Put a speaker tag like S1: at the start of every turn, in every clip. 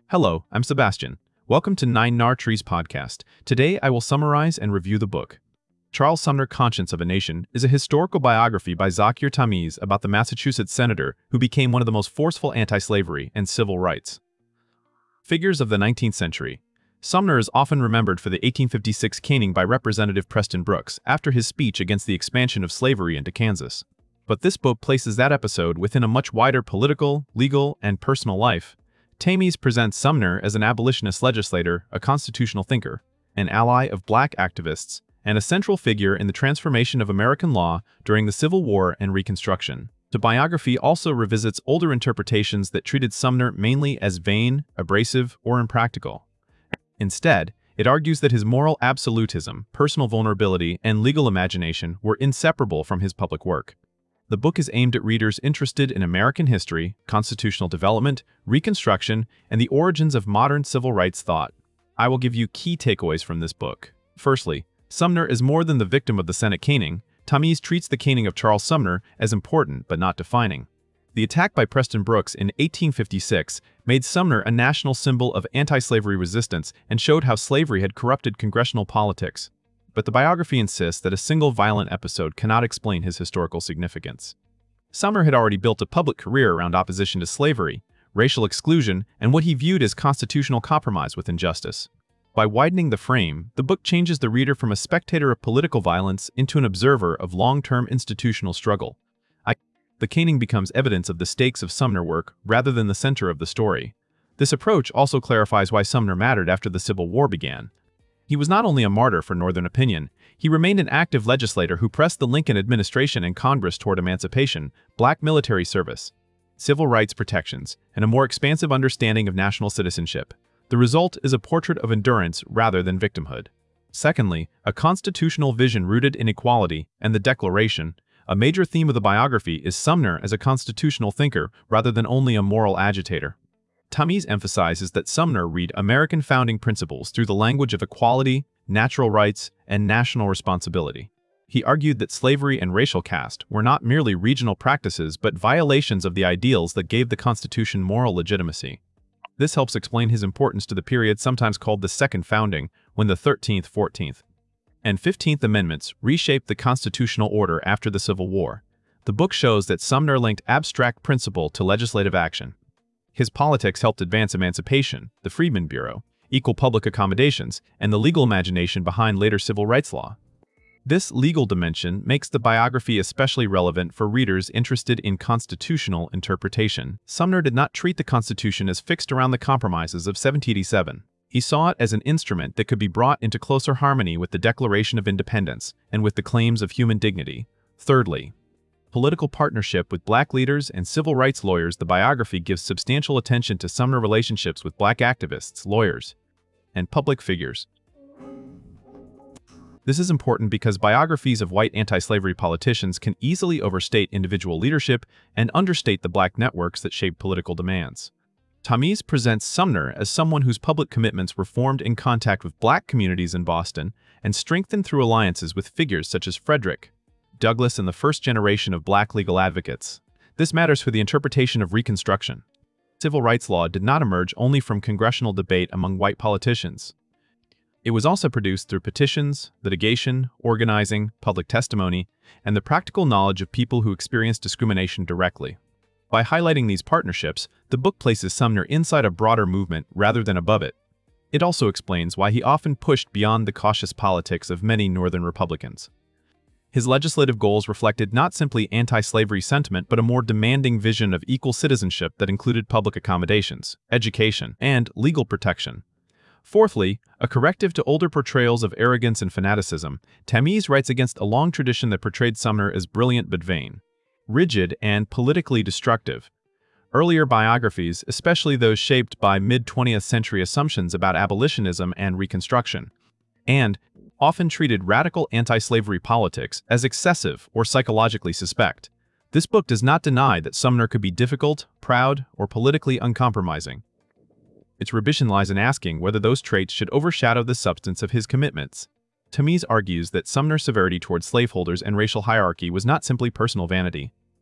S1: Hello, I'm Sebastian. Welcome to Nine Nar Trees podcast. Today I will summarize and review the book. Charles Sumner, Conscience of a Nation, is a historical biography by Zakir Tamiz about the Massachusetts senator who became one of the most forceful anti-slavery and civil rights figures of the 19th century. Sumner is often remembered for the 1856 caning by Representative Preston Brooks after his speech against the expansion of slavery into Kansas. But this book places that episode within a much wider political, legal, and personal life. Tamiz presents Sumner as an abolitionist legislator, a constitutional thinker, an ally of black activists, and a central figure in the transformation of American law during the Civil War and Reconstruction. The biography also revisits older interpretations that treated Sumner mainly as vain, abrasive, or impractical. Instead, it argues that his moral absolutism, personal vulnerability, and legal imagination were inseparable from his public work. The book is aimed at readers interested in American history, constitutional development, Reconstruction, and the origins of modern civil rights thought. I will give you key takeaways from this book. Firstly, Sumner is more than the victim of the Senate caning. Tamiz treats the caning of Charles Sumner as important but not defining. The attack by Preston Brooks in 1856 made Sumner a national symbol of anti-slavery resistance and showed how slavery had corrupted congressional politics. But the biography insists that a single violent episode cannot explain his historical significance. Sumner had already built a public career around opposition to slavery, racial exclusion, and what he viewed as constitutional compromise with injustice. By widening the frame, the book changes the reader from a spectator of political violence into an observer of long-term institutional struggle. The caning becomes evidence of the stakes of Sumner work rather than the center of the story. This approach also clarifies why Sumner mattered after the Civil War began. He was not only a martyr for Northern opinion, he remained an active legislator who pressed the Lincoln administration and Congress toward emancipation, black military service, civil rights protections, and a more expansive understanding of national citizenship. The result is a portrait of endurance rather than victimhood. Secondly, a constitutional vision rooted in equality and the Declaration. A major theme of the biography is Sumner as a constitutional thinker rather than only a moral agitator. Tamiz emphasizes that Sumner read American founding principles through the language of equality, natural rights, and national responsibility. He argued that slavery and racial caste were not merely regional practices but violations of the ideals that gave the Constitution moral legitimacy. This helps explain his importance to the period sometimes called the Second Founding, when the 13th, 14th, and 15th Amendments reshaped the constitutional order after the Civil War. The book shows that Sumner linked abstract principle to legislative action. His politics helped advance emancipation, the Freedmen Bureau, equal public accommodations, and the legal imagination behind later civil rights law. This legal dimension makes the biography especially relevant for readers interested in constitutional interpretation. Sumner did not treat the Constitution as fixed around the compromises of 1787. He saw it as an instrument that could be brought into closer harmony with the Declaration of Independence and with the claims of human dignity. Thirdly, political partnership with black leaders and civil rights lawyers. The biography gives substantial attention to Sumner relationships with black activists, lawyers, and public figures. This is important because biographies of white anti-slavery politicians can easily overstate individual leadership and understate the black networks that shape political demands. Tamiz presents Sumner as someone whose public commitments were formed in contact with black communities in Boston and strengthened through alliances with figures such as Frederick Douglass and the first generation of black legal advocates. This matters for the interpretation of Reconstruction. Civil rights law did not emerge only from congressional debate among white politicians. It was also produced through petitions, litigation, organizing, public testimony, and the practical knowledge of people who experienced discrimination directly. By highlighting these partnerships, the book places Sumner inside a broader movement rather than above it. It also explains why he often pushed beyond the cautious politics of many Northern Republicans. His legislative goals reflected not simply anti-slavery sentiment but a more demanding vision of equal citizenship that included public accommodations, education, and legal protection. Fourthly, a corrective to older portrayals of arrogance and fanaticism, Tamiz writes against a long tradition that portrayed Sumner as brilliant but vain, rigid, and politically destructive. Earlier biographies, especially those shaped by mid-20th century assumptions about abolitionism and Reconstruction, and often treated radical anti-slavery politics as excessive or psychologically suspect. This book does not deny that Sumner could be difficult, proud, or politically uncompromising. Its ambition lies in asking whether those traits should overshadow the substance of his commitments. Tamiz argues that Sumner's severity towards slaveholders and racial hierarchy was not simply personal vanity.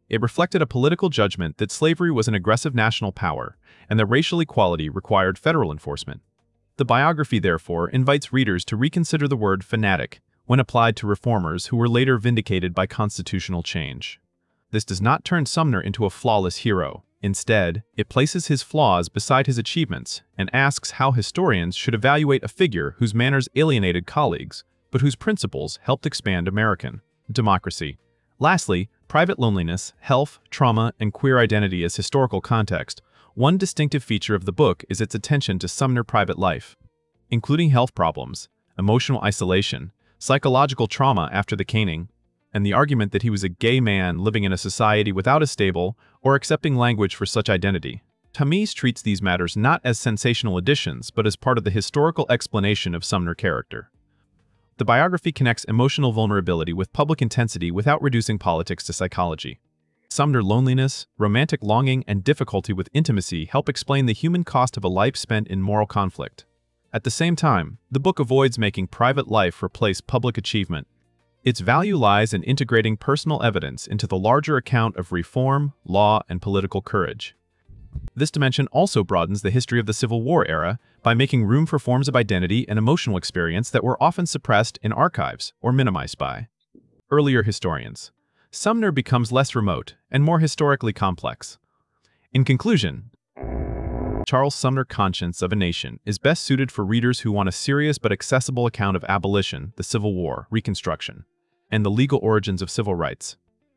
S1: It reflected a political judgment that slavery was an aggressive national power and that racial equality required federal enforcement. The biography, therefore, invites readers to reconsider the word fanatic when applied to reformers who were later vindicated by constitutional change. This does not turn Sumner into a flawless hero. Instead, it places his flaws beside his achievements and asks how historians should evaluate a figure whose manners alienated colleagues, but whose principles helped expand American democracy. Lastly, private loneliness, health, trauma, and queer identity as historical context. One distinctive feature of the book is its attention to Sumner's private life, including health problems, emotional isolation, psychological trauma after the caning, and the argument that he was a gay man living in a society without a stable or accepting language for such identity. Tamiz treats these matters not as sensational additions but as part of the historical explanation of Sumner's character. The biography connects emotional vulnerability with public intensity without reducing politics to psychology. Sumner's loneliness, romantic longing, and difficulty with intimacy help explain the human cost of a life spent in moral conflict. At the same time, the book avoids making private life replace public achievement. Its value lies in integrating personal evidence into the larger account of reform, law, and political courage. This dimension also broadens the history of the Civil War era by making room for forms of identity and emotional experience that were often suppressed in archives or minimized by earlier historians. Sumner becomes less remote and more historically complex. In conclusion, Charles Sumner's Conscience of a Nation is best suited for readers who want a serious but accessible account of abolition, the Civil War, Reconstruction, and the legal origins of civil rights.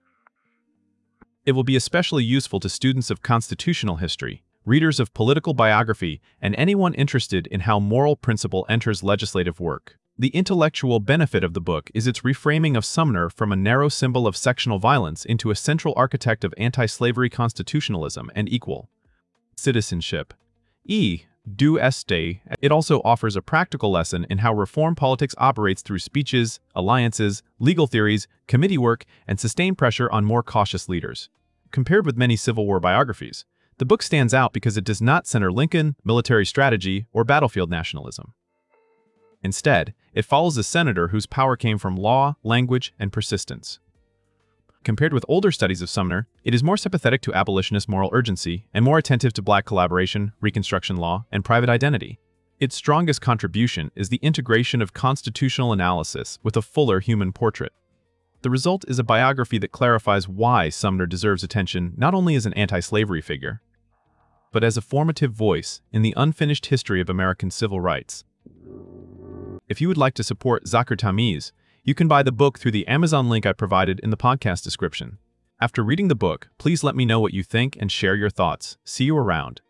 S1: It will be especially useful to students of constitutional history, readers of political biography, and anyone interested in how moral principle enters legislative work. The intellectual benefit of the book is its reframing of Sumner from a narrow symbol of sectional violence into a central architect of anti-slavery constitutionalism and equal citizenship. Do este. It also offers a practical lesson in how reform politics operates through speeches, alliances, legal theories, committee work, and sustained pressure on more cautious leaders. Compared with many Civil War biographies, the book stands out because it does not center Lincoln, military strategy, or battlefield nationalism. Instead, it follows a senator whose power came from law, language, and persistence. Compared with older studies of Sumner, it is more sympathetic to abolitionist moral urgency and more attentive to Black collaboration, Reconstruction law, and private identity. Its strongest contribution is the integration of constitutional analysis with a fuller human portrait. The result is a biography that clarifies why Sumner deserves attention not only as an anti-slavery figure, but as a formative voice in the unfinished history of American civil rights. If you would like to support Zakir Tamiz, you can buy the book through the Amazon link I provided in the podcast description. After reading the book, please let me know what you think and share your thoughts. See you around.